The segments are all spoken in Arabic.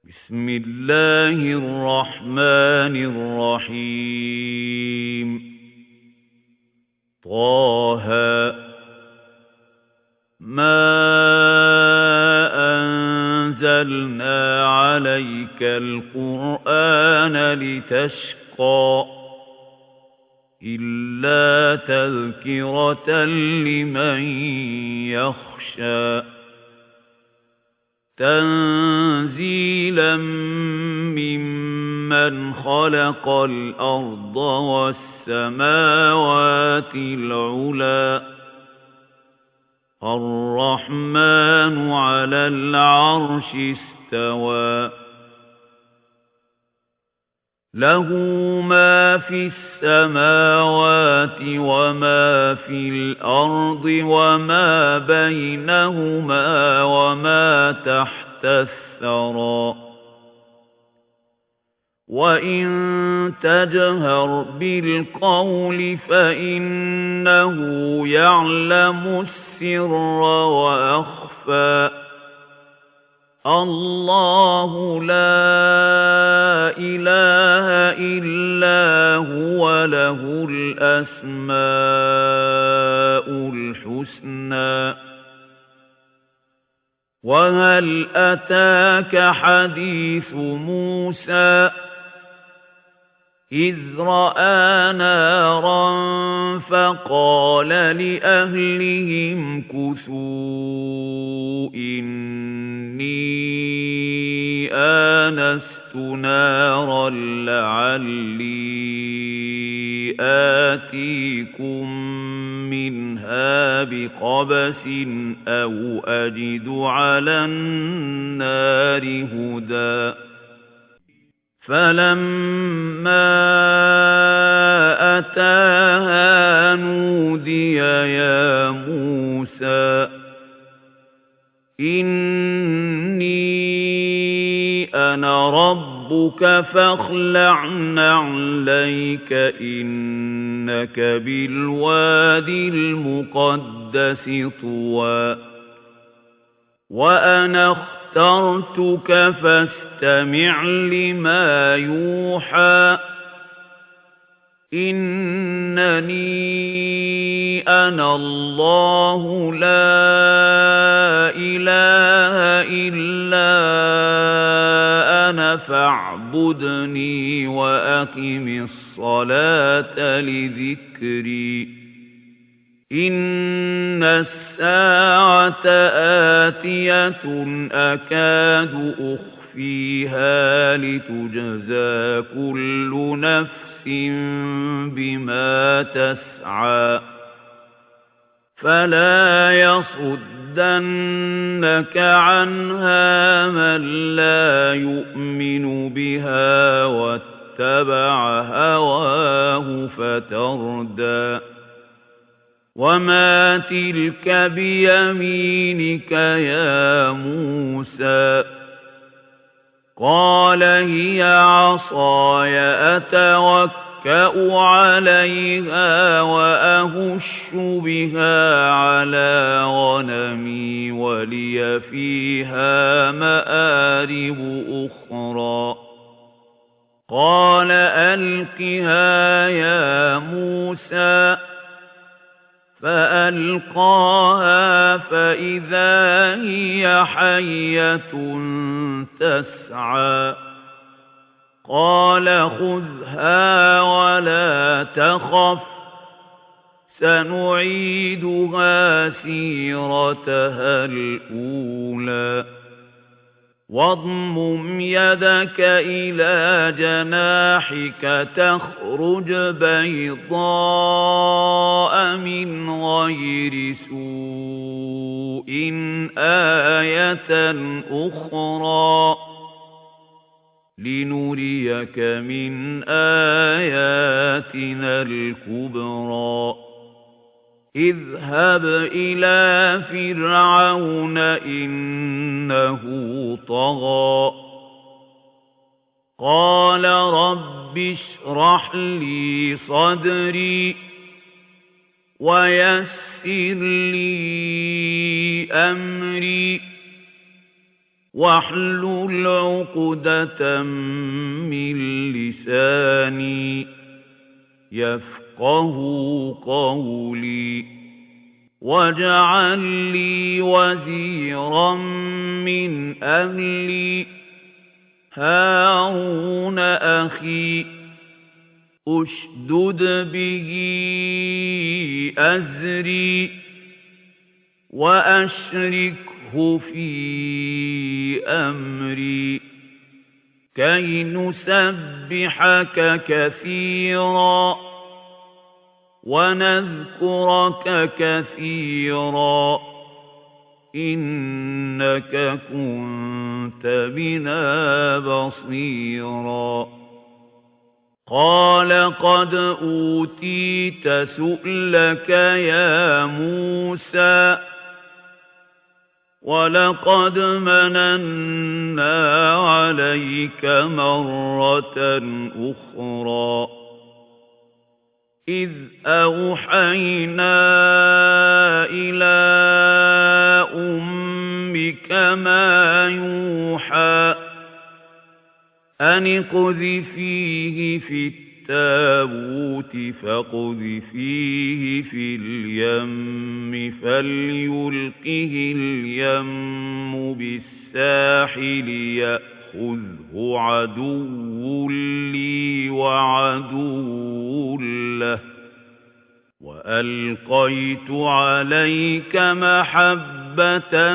بسم الله الرحمن الرحيم طه ما أنزلنا عليك القرآن لتشقى إلا تذكرة لمن يخشى تنزيلا ممن خلق الأرض والسماوات العلى الرحمن على العرش استوى له ما في السماوات وما في الأرض وما بينهما وما تحت الثرى وإن تجهر بالقول فإنه يعلم السر وأخفى الله لا إله إلا هو له الأسماء الحسنى وهل أتاك حديث موسى إذ رأى نارا فقال لأهلهم كثوا إني آنست نارا لعلي آتيكم منها بقبس أو أجد على النار هدى فلما أتاها نودي يا موسى إني أنا ربك فاخلع نعليك إنك بالوادي المقدس طوى وأنا اخترتك فاستمع لما يوحى إنني أنا الله لا إله إلا أنا فاعبدني وأقم الصلاة لذكري إن الساعة آتية أكاد أخفيها لتجزى كل نفس بما تسعى فلا يصدنك عنها من لا يؤمن بها واتبع هواه فتردى وما تلك بيمينك يا موسى قال هي عصاي أتوكأ عليها وأهش بها على غنمي ولي فيها مآرب أخرى قال ألقها يا موسى فألقاها فإذا هي حية تسعى قال خذها ولا تخف سنعيدها سيرتها الأولى واضمم يدك إلى جناحك تخرج بيضاء من غير سوء آية أخرى لنريك من آياتنا الكبرى اذهب إلى فرعون إنه طغى قال رب اشرح لي صدري ويسر لي أمري واحلل عقدة من لساني يفقه قولي واجعل لي وزيرا من أهلي هارون أخي أشدد به أزري وأشركه في أمري كي نسبحك كثيرا ونذكرك كثيرا إنك كنت بنا بصيرا قال قد أوتيت سؤلك يا موسى ولقد مننا عليك مرة أخرى إذ أوحينا إلى أمك ما يوحى أن اقذفيه في التابوت فاقذفيه في اليم فليلقه اليم بالساحل يأخذه عدو لي وعدو له وألقيت عليك محبة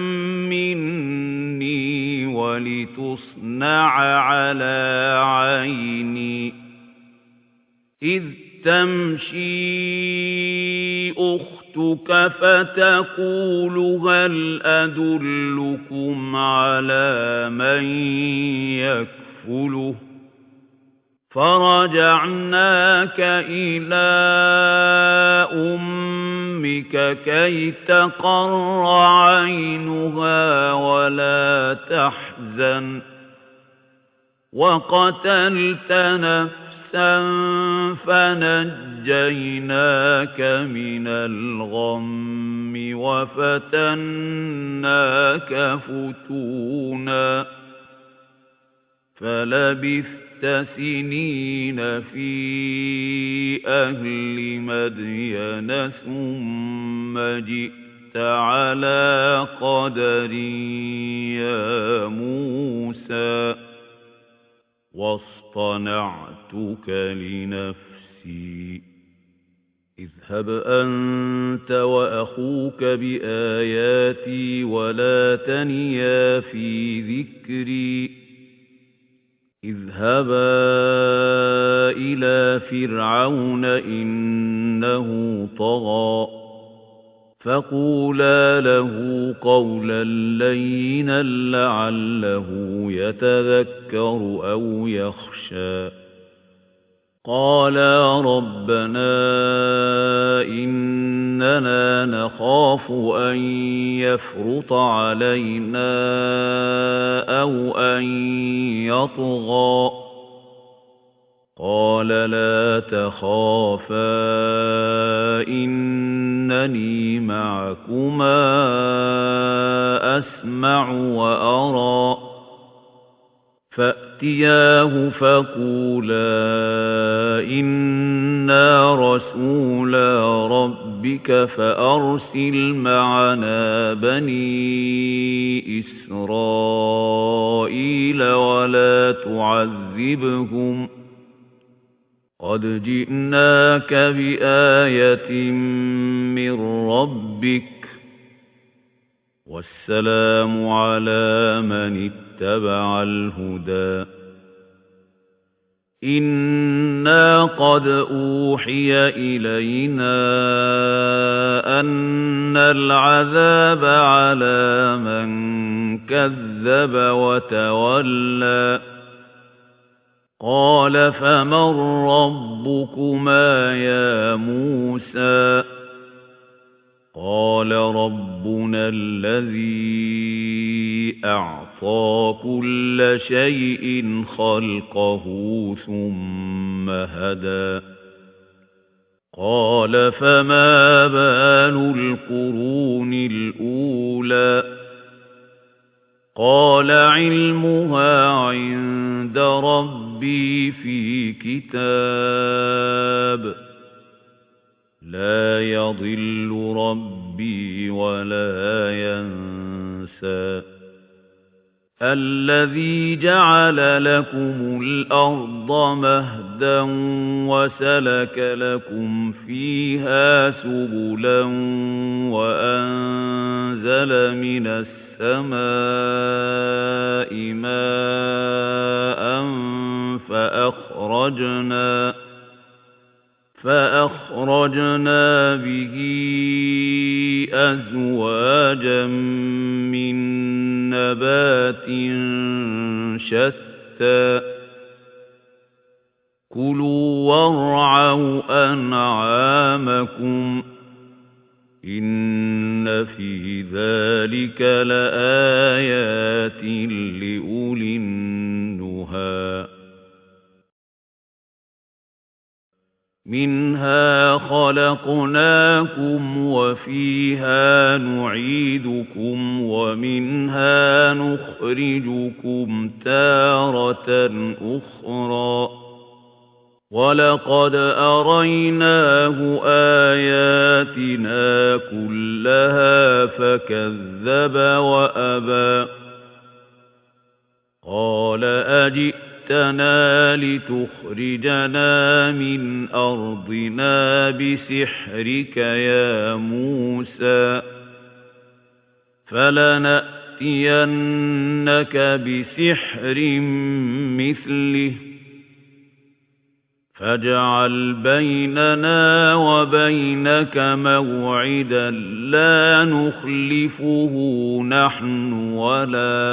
مني ولتصنع على عيني إذ تمشي أختك فتقول هل أدلكم على من يكفله فرجعناك إلى أمك كي تقر عينها ولا تحزن وقتلت نفسا فنجيناك من الغم وفتناك فتونا فلبثت سنين في أهل مدين ثم جئت على قدر يا موسى واصطنعتك لنفسي اذهب أنت وأخوك بآياتي ولا تنيا في ذكري اذهبا إلى فرعون إنه طغى فقولا له قولا لينا لعله يتذكر أو يخشى قالا ربنا إننا نخاف أن يفرط علينا أو أن يطغى قال لا تخافا إنني معكما أسمع وأرى فأتياه فقولا إنا رسولا ربك فأرسل معنا بني إسرائيل ولا تعذبهم قد جئناك بآية من ربك والسلام على من اتبع الهدى إنا قد أوحي إلينا أن العذاب على من كذب وتولى قال فمن ربكما يا موسى قال ربنا الذي أعطى كل شيء خلقه ثم هدى قال فما بال القرون الأولى قال علمها عند ربي في كتاب لا يضل ربي ولا ينسى الذي جعل لكم الأرض مهدا وسلك لكم فيها سبلا وأنزل من السماء ماء فأخرجنا به أزواجا من نبات شتى كلوا وارعوا أنعامكم إن في ذلك لآيات لأولي النهى منها خلقناكم وفيها نعيدكم ومنها نخرجكم تارة أخرى ولقد أريناه آياتنا كلها فكذب وأبى قال أجئتنا لتخرجنا من أرضنا بسحرك يا موسى فلنأتينك بسحر مثله فاجعل بيننا وبينك موعدا لا نخلفه نحن ولا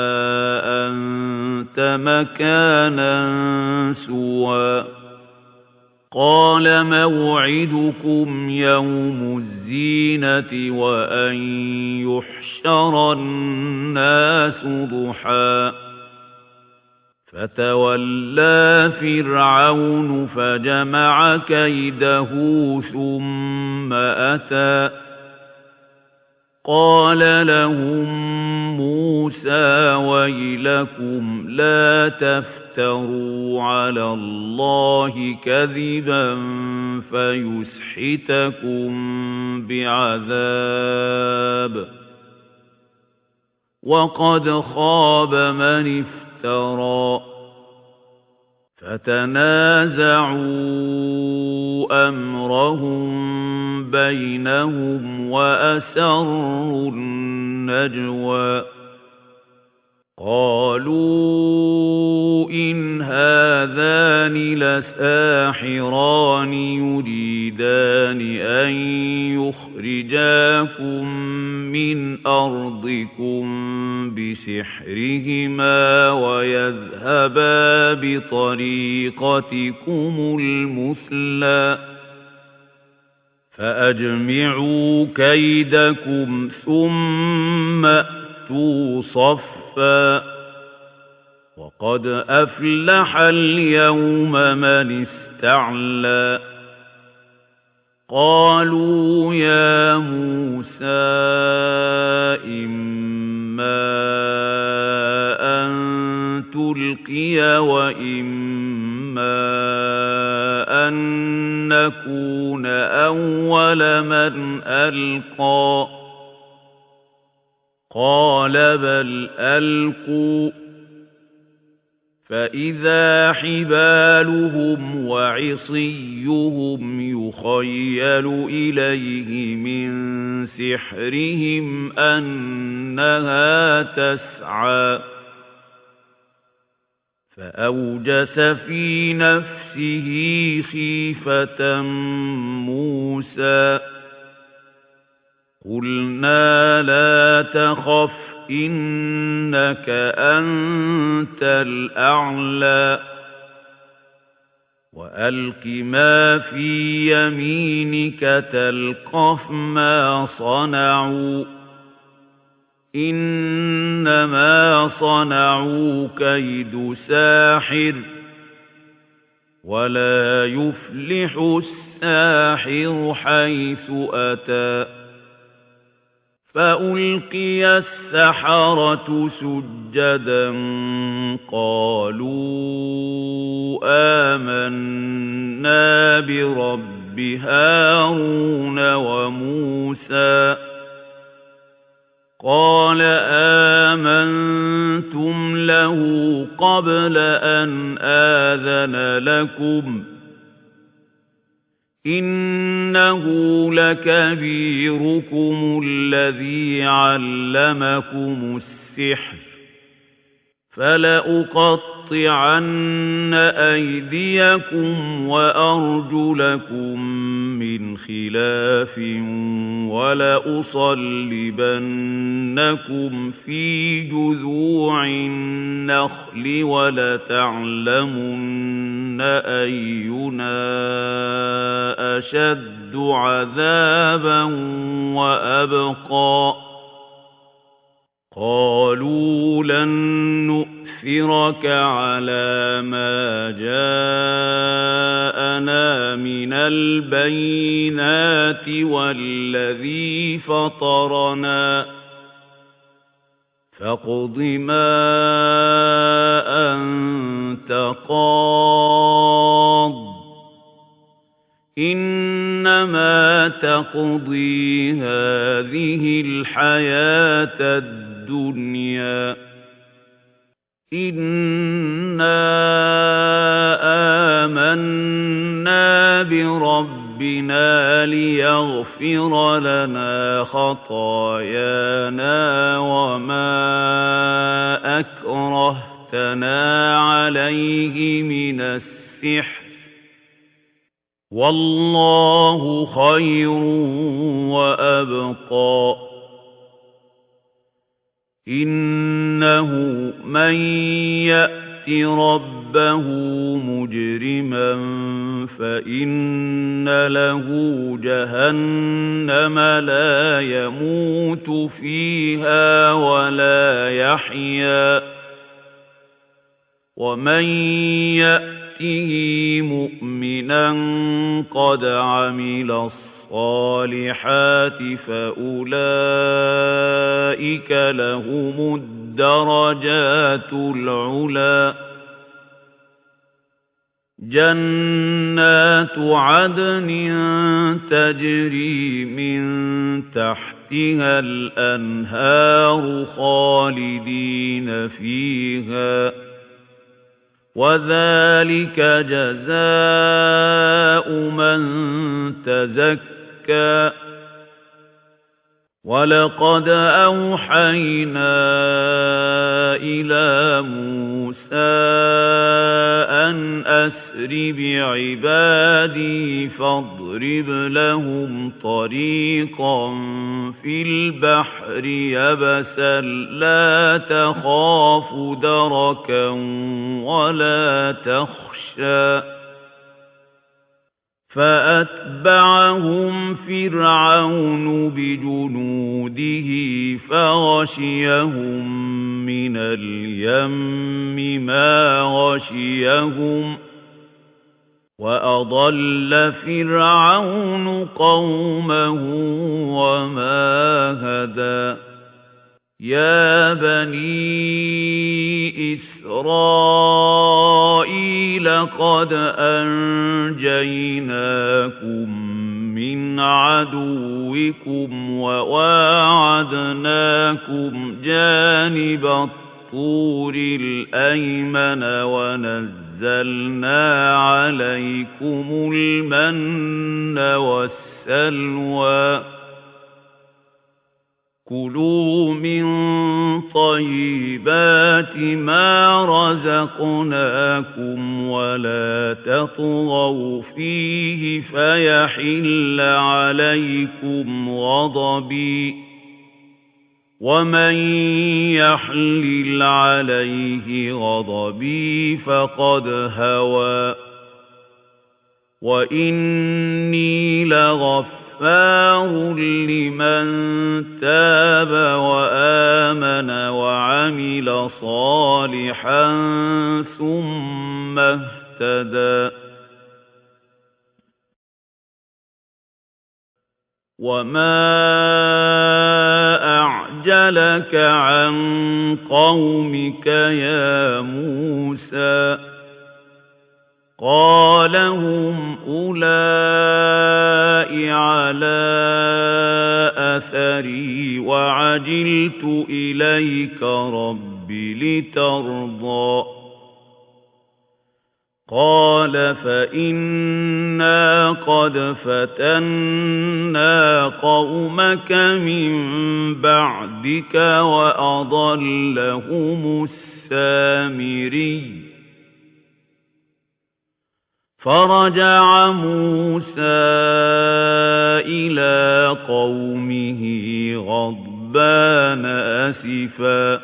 أنت مكانا سوى قال موعدكم يوم الزينة وأن يحشر الناس ضحى فتولى فرعون فجمع كيده ثم أتى قال لهم موسى ويلكم لا تفتروا على الله كذبا فيسحتكم بعذاب وقد خاب من افترى فتنازعوا أمرهم بينهم وأسروا النجوى قالوا إن هذان لساحران يريدان أن يخرجاكم من أرضكم بسحرهما ويذهبا بطريقتكم المثلى فأجمعوا كيدكم ثم أتوا صفا وقد أفلح اليوم من استعلى قالوا يا موسى إما أن تلقي وإما أن نكون أول من ألقى قال بل ألقوا فإذا حبالهم وعصيهم يخيل إليه من سحرهم أنها تسعى فأوجس في نفسه خيفة موسى قلنا لا تخف إنك أنت الأعلى وألق ما في يمينك تلقف ما صنعوا إنما صنعوا كيد ساحر ولا يفلح الساحر حيث أتى فألقي السحرة سجدا قالوا آمنا برب هارون وموسى قال آمنتم له قبل أن آذن لكم إنه لكبيركم الذي علمكم السحر فلأقطعن أيديكم وأرجلكم من خلاف ولأصلبنكم في جذوع النخل ولتعلمن أينا أشد عذابا وأبقى قالوا لن نؤثرك على ما جاءنا من البينات والذي فطرنا فاقض ما أنت قاض إنما تقضي هذه الحياة الدنيا إنا آمنا بربنا ليغفر لنا خطايانا وما أكرهتنا عليه من السحر والله خير وأبقى إنه من يأت ربه مجرما فإن له جهنم لا يموت فيها ولا يحيا ومن يأته مؤمنا قد عمل الصالحات فأولئك لهم الدرجات العلى جنات عدن تجري من تحتها الأنهار خالدين فيها وذلك جزاء من تزكى ولقد أوحينا إلى موسى أن أسر بعبادي فاضرب لهم طريقا في البحر يبسا لا تخاف دركا ولا تخشى فأتبعهم فرعون بجنوده فغشيهم من اليم ما غشيهم وأضل فرعون قومه وما هدى يا بني إسرائيل قد أنجيناكم من عدوكم وواعدناكم جانب الطور الأيمن ونزلنا عليكم المن والسلوى كلوا من طيبات ما رزقناكم ولا تطغوا فيه فيحل عليكم غضبي ومن يحلل عليه غضبي فقد هوى وإني لغفار لمن تاب وآمن وعمل صالحا ثم اهتدى وما لك عن قومك يا موسى قال هم أولئك على أثري وعجلت إليك رب لترضى قال فإنا قد فتنا قومك من بعدك وأضلهم السامري فرجع موسى إلى قومه غضبان أسفا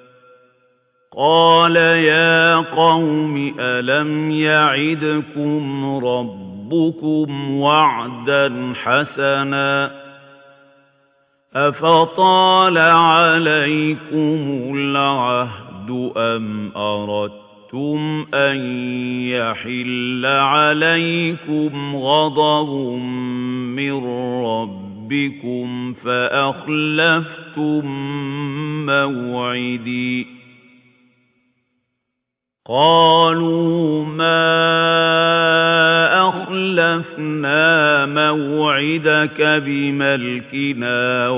قال يا قوم ألم يعدكم ربكم وعدا حسنا أفطال عليكم العهد أم أردتم أن يحل عليكم غضب من ربكم فأخلفتم موعدي قالوا ما أخلفنا موعدك بملكنا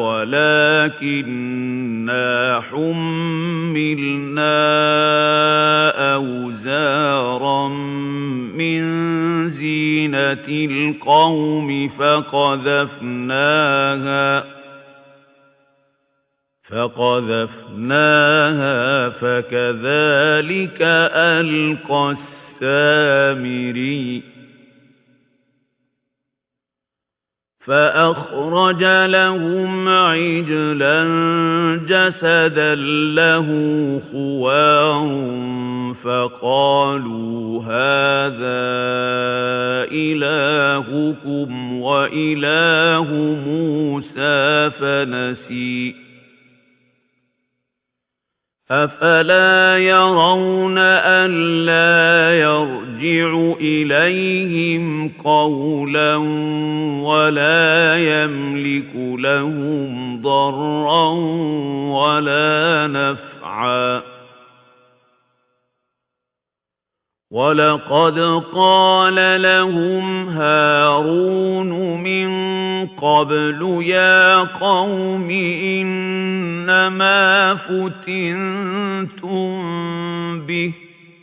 ولكننا حملنا أوزارا من زينة القوم فقذفناها فكذلك ألقى السامري فأخرج لهم عجلا جسدا له خوار فقالوا هذا إلهكم وإله موسى فنسي أفلا يرون ألا يرجع إليهم قولا ولا يملك لهم ضرا ولا نفعا ولقد قال لهم هارون من قبل يا قوم إنما فتنتم به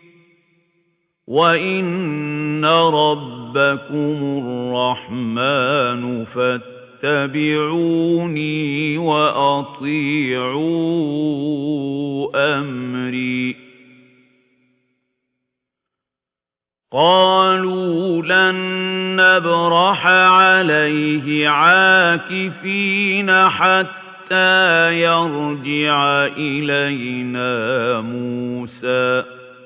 وإن ربكم الرحمن فاتبعوني وأطيعوا أمري قالوا لن نبرح عليه عاكفين حتى يرجع إلينا موسى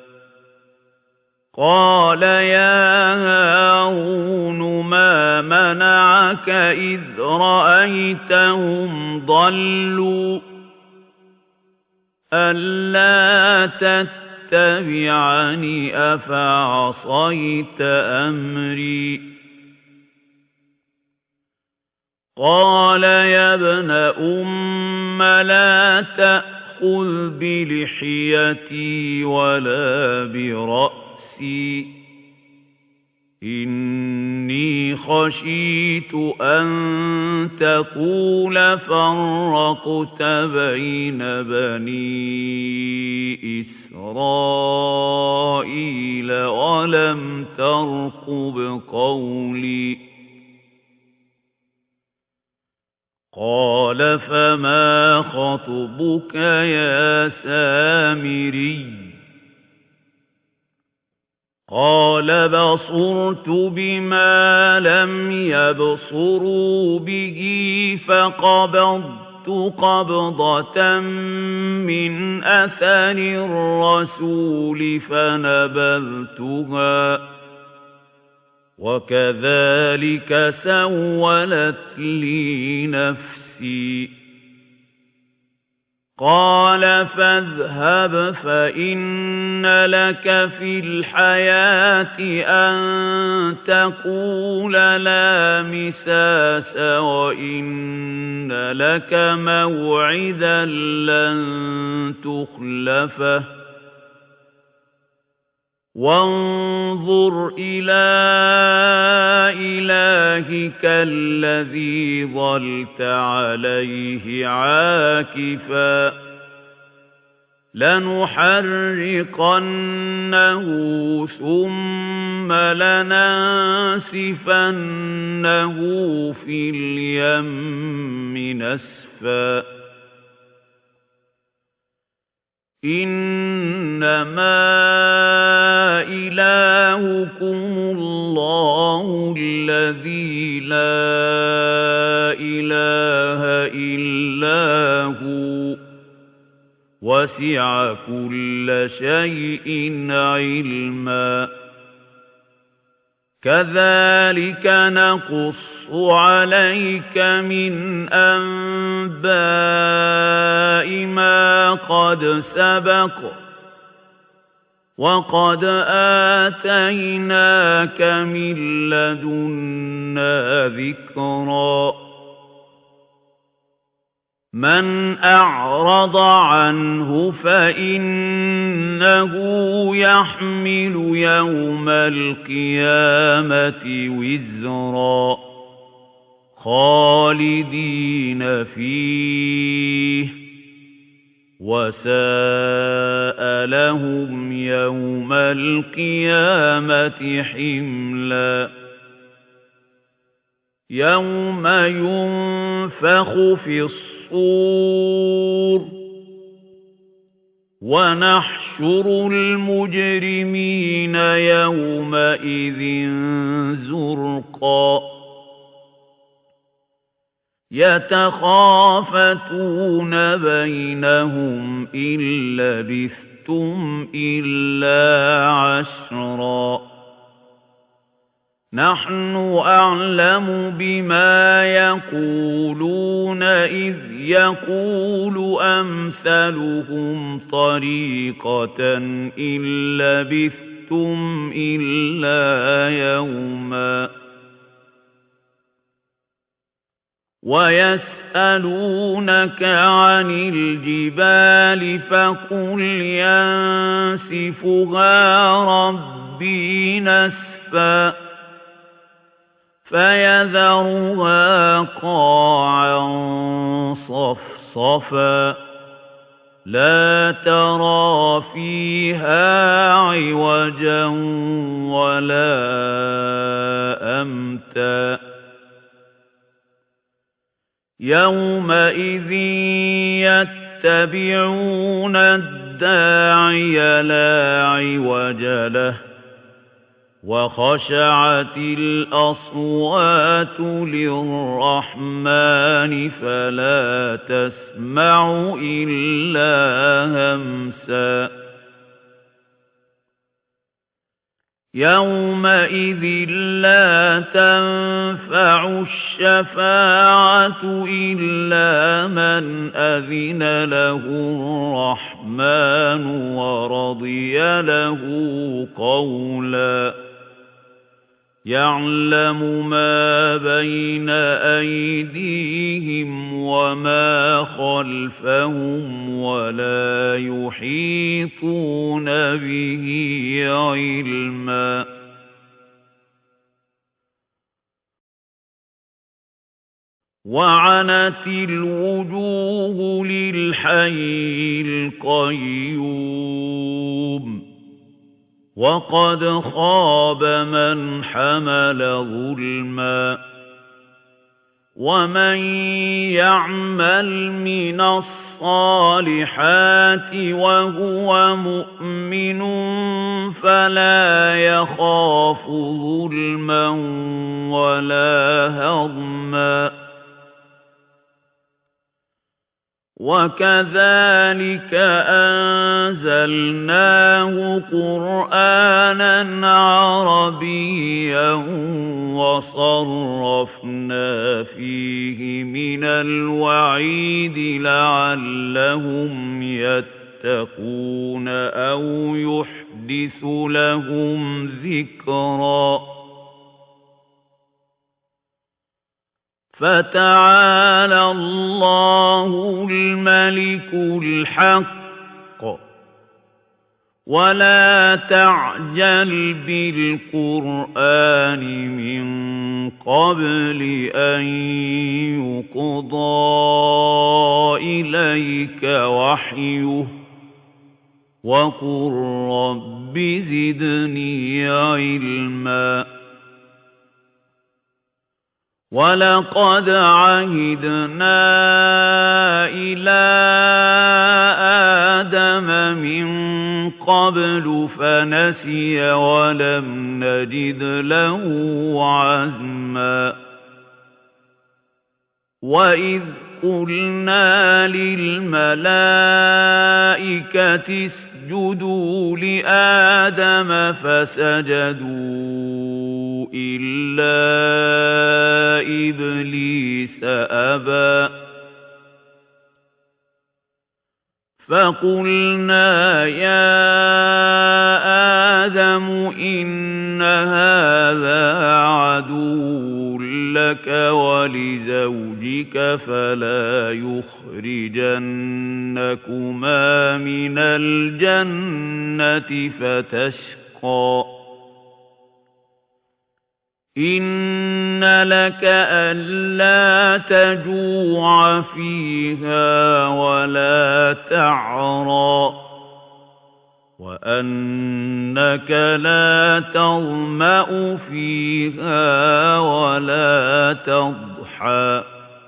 قال يا هارون ما منعك إذ رأيتهم ضلوا ألا تتبعني أفعصيت أمري قال يا ابن أم لا تأخذ بلحيتي ولا برأسي إني خشيت أن تقول فرقت بين بني إسرائيل ولم ترقب قولي قال فما خطبك يا سامري قال بصرت بما لم يبصروا به فقبضت قبضة من أثر الرسول فنبذتها وكذلك سولت لي نفسي قال فاذهب فإن إِنَّ لَكَ فِي الْحَيَاةِ أَن تَقُولَ لَا مِسَاسَ وَإِنَّ لَكَ مَوْعِدًا لَّن تُخْلَفَهُ وَانظُرْ إِلَىٰ إِلَٰهِكَ الَّذِي ظَلْتَ عَلَيْهِ عَاكِفًا لَنُحَرِّقَنَّهُ ثُمَّ لَنَنسِفَنَّهُ فِي الْيَمِّ نَسْفًا إِنَّمَا إِلَٰهُكُمُ اللَّهُ الَّذِي لَا إِلَٰهَ إِلَّا هُوَ وَسِعَ كُلَّ شَيْءٍ عِلْمًا كَذَلِكَ نَقُصُّ عَلَيْكَ مِنْ أَنبَاءِ مَا قَدْ سَبَقَ وَقَدْ آتَيْنَاكَ مِن لَّدُنَّا ذِكْرًا مَنْ أَعْرَضَ عَنْهُ فَإِنَّهُ يَحْمِلُ يَوْمَ الْقِيَامَةِ وِزْرًا خَالِدِينَ فِيهِ وَسَاءَ لَهُمْ يَوْمَ الْقِيَامَةِ حِمْلًا يَوْمَ يُنفَخُ فِي الصُّورِ وَنَحْشُرُ الْمُجْرِمِينَ يَوْمَئِذٍ زُرْقًا يَتَخَافَتُونَ بَيْنَهُمْ إِن لَّبِثْتُمْ إِلَّا عَشْرًا نَحْنُ أَعْلَمُ بِمَا يَقُولُونَ إِذْ يَقُولُ أَمْثَلُهُمْ طَرِيقَةً إِن لَّبِثْتُمْ إِلَّا يَوْمًا وَيَسْأَلُونَكَ عَنِ الْجِبَالِ فَقُلْ يَنسِفُهَا رَبِّي نَسْفًا فَيَذَرُهَا قَاعًا صَفْصَفًا لَا تَرَىٰ فِيهَا عِوَجًا وَلَا أَمْتًا يَوْمَئِذٍ يَتَّبِعُونَ الدَّاعِيَ لَا عِوَجَ لَهُ وَخَشَعَتِ الْأَصْوَاتُ لِلرَّحْمَنِ فَلَا تَسْمَعُ إِلَّا هَمْسًا يَوْمَئِذٍ لَّا تَنفَعُ الشَّفَاعَةُ إِلَّا مَنْ أَذِنَ لَهُ الرَّحْمَنُ وَرَضِيَ لَهُ قَوْلًا يَعْلَمُ مَا بَيْنَ أَيْدِيهِمْ وَمَا خَلْفَهُمْ وَلَا يُحِيطُونَ بِهِ عِلْمًا وَعَنَتِ الْوُجُوهُ لِلْحَيِّ الْقَيُّومِ وَقَدْ خَابَ مَنْ حَمَلَ ظُلْمًا وَمَنْ يَعْمَلْ مِنَ الصَّالِحَاتِ وَهُوَ مُؤْمِنٌ فَلَا يَخَافُ ظُلْمًا وَلَا هَضْمًا وَكَذَلِكَ أَنزَلْنَاهُ قُرْآنًا عَرَبِيًّا وَصَرَّفْنَا فِيهِ مِنَ الْوَعِيدِ لَعَلَّهُمْ يَتَّقُونَ يتقون أو يحدث لهم ذكرا فتعالى الله الملك الحق ولا تعجل بالقرآن من قبل أن يقضى إليك وحيه وقل رب زدني علما ولقد عهدنا إلى آدم من قبل فنسي ولم نجد له عزما وإذ قلنا للملائكة اسجدوا لآدم فسجدوا إلا إبليس أبى فقلنا يا آدم إن هذا عدو لك ولزوجك فلا يخرجنكما من الجنة فتشقى إن لك ألا تجوع فيها ولا تعرى وأنك لا تظمأ فيها ولا تضحى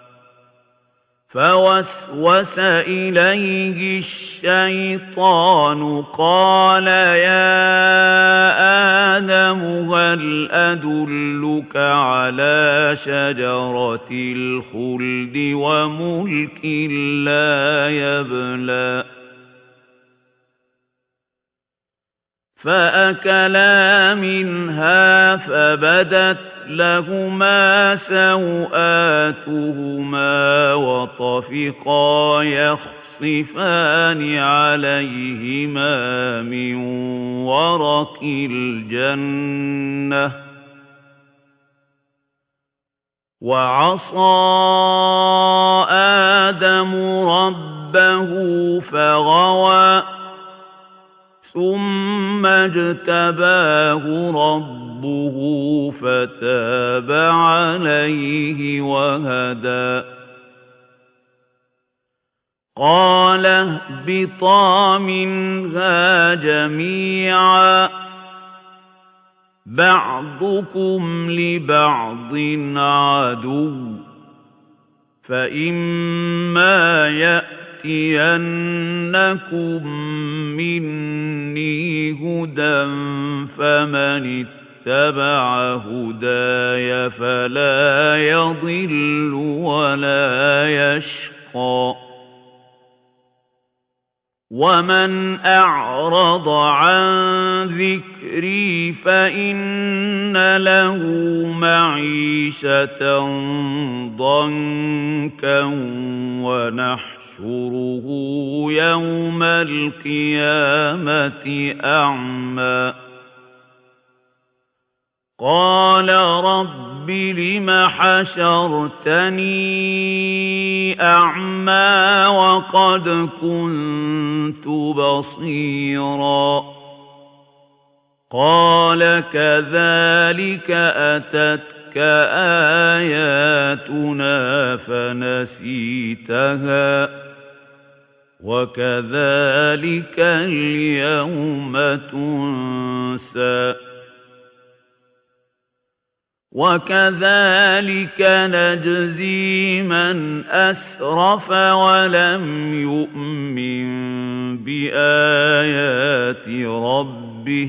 فوسوس إليه الشيطان قال يا آدم هل أدلك على شجرة الخلد وملك لا يبلى فأكلا منها فبدت لهما سوآتهما وطفقا يخصفان عليهما من ورق الجنة وعصى آدم ربه فغوى ثم اجتباه ربه فتاب عليه وهدى قال اهبطا منها جميعا بعضكم لبعض عدو فإما يأتينكم مني هدى فمن اتبع هداي فلا يضل ولا يشقى ومن أعرض عن ذكري فإن له معيشة ضنكا ونحشره يوم القيامة أعمى قال رب لم حشرتني أعمى وقد كنت بصيرا قال كذلك أتتك آياتنا فنسيتها وكذلك اليوم تنسى وكذلك نجزي من أسرف ولم يؤمن بآيات ربه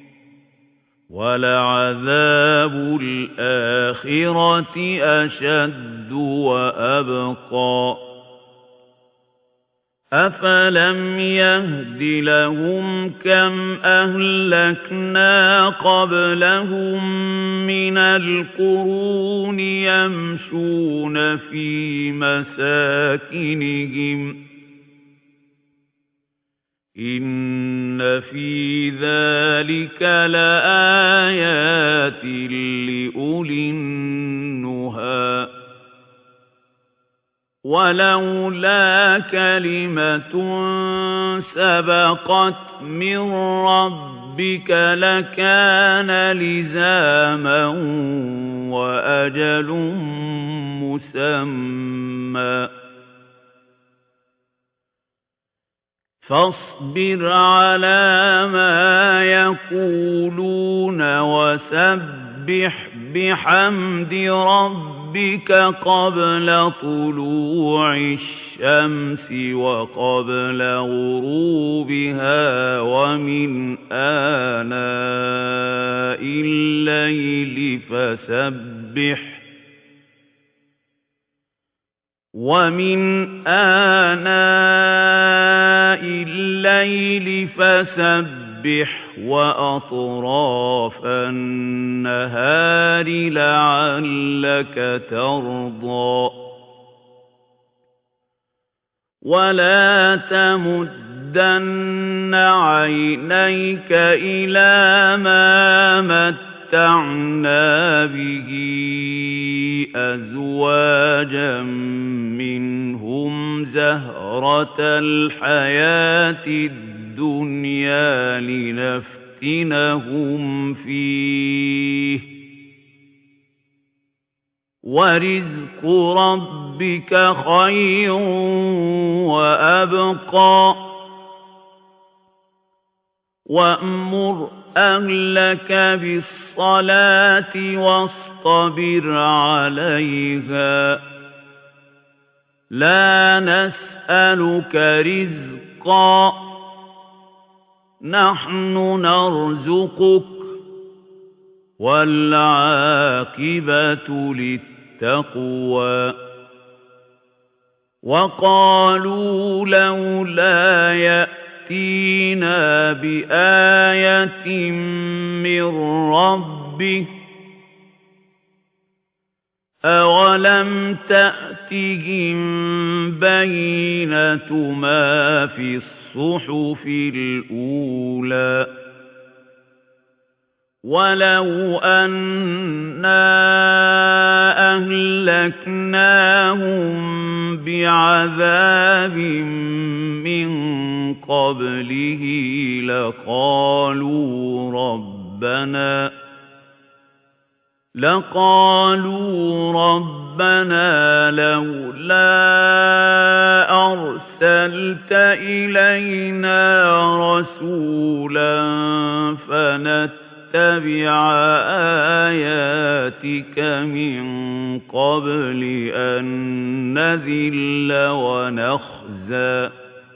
ولعذاب الآخرة أشد وأبقى أفلم يهد لهم كم أهلكنا قبلهم من القرون يمشون في مساكنهم إِنَّ فِي ذَلِكَ لَآيَاتٍ لِأُولِي النُّهَىٰ وَلَوْلَا كَلِمَةٌ سَبَقَتْ مِن رَّبِّكَ لَكَانَ لِزَامًا وَأَجَلٌ مُّسَمًّى فاصبر على ما يقولون وسبح بحمد ربك قبل طلوع الشمس وقبل غروبها ومن آناء الليل فسبح وأطراف النهار لعلك ترضى ولا تمدن عينيك إلى ما متعنا به أزواجا منهم زهرة الحياة الدنيا لنفتنهم فيه ورزق ربك خير وأبقى وأمر أهلك بالصلاة واصطبر عليها لا نسألك رزقا نحن نرزقك والعاقبة للتقوى وقالوا لولا يأتينا بآية من ربه أولم تأتهم بينة ما في الصحف الأولى ولو أنا أهلكناهم بعذاب من قبله لقالوا ربنا لولا أرسلت إلينا رسولا فنتبع آياتك من قبل أن نذل ونخزى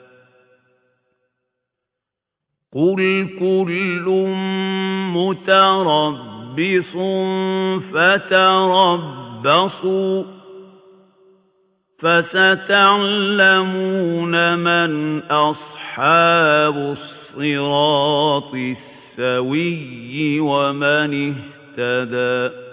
قل كل متربص فتربصوا فستعلمون من أصحاب الصراط السوي ومن اهتدى